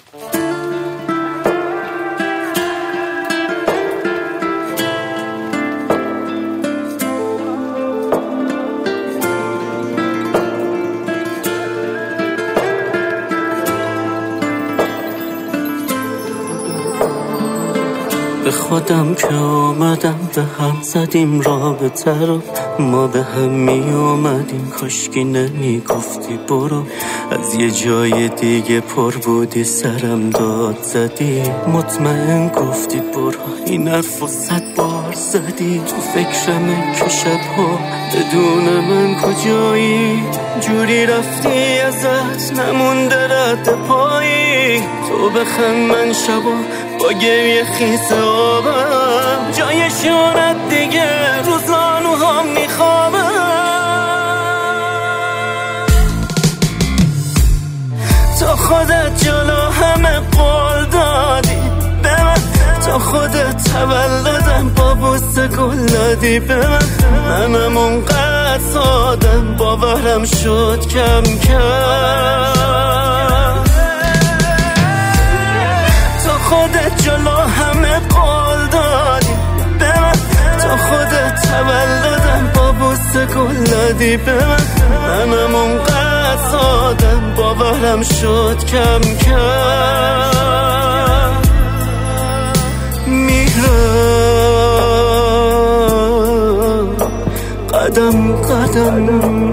به خودم که آمدم به هم زدیم رابطه رو، ما به هم می اومدیم کاشکی نمی گفتی برو. از یه جای دیگه پر بودی سرم داد زدی، مطمئن گفتی برو. این حرف و 100 بار زدی، تو فکرمه که شبها بدون من کجایی. جوری رفتی ازت نمونده رد پایی، تو بخند من شبا با گریه خیس آبم، جای شونت دیگه روزانوهام میخوابم. تو خودت جلو همه قول دادی به من، تو خودت تولدم با بوسه گل دادی به من. منم اونقدر سادم باورم شد کم کم. خودت جلو همه قول دادی به من، تو خودت تولدم با بوسه گل دادی به من. منم اونقدر سادم باورم شد کم کم. میرم قدم قدم.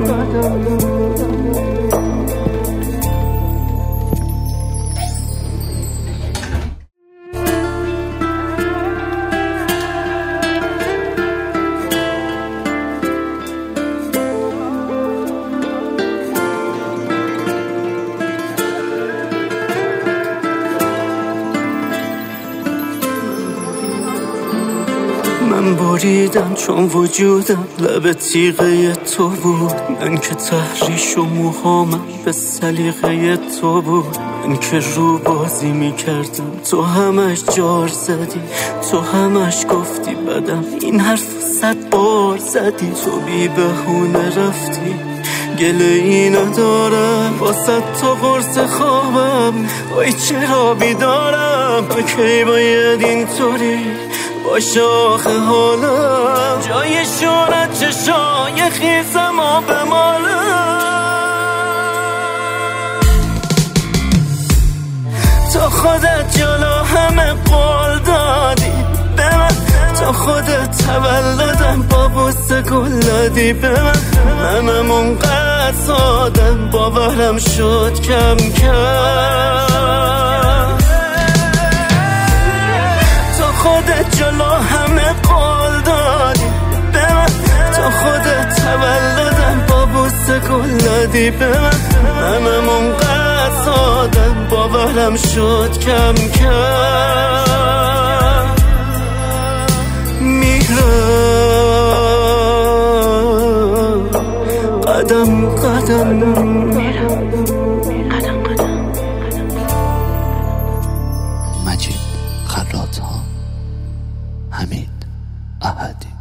من بریدم چون وجودم لب تیغه تو بود، من که تحریش و موهامم به سلیقه تو بود. من که رو بازی میکردم تو همش جار زدی، تو همش گفتی بدم، این حرف 100 بار زدی. تو بی بهونه رفتی گله ای ندارم، واسه تو قرص خوابم وای چرا بیدارم. کی باید اینطوری باشه آخه حالم، جای شونت چشای خیسم و بمالم. تو خودت جلو همه قول دادی به من، تو خودت تولدم با بوسه گل دادی به من. منم اونقدر سادم باورم شد کم کم. تو خودت جلو همه قول دادی به من، تو خودت تولدم با بوسه گل دادی به من. منم اونقدر سادم باورم شد کم کم. میرم قدم قدم. میرم قدم قدم. مجید خراط‌ها، حمید احدی.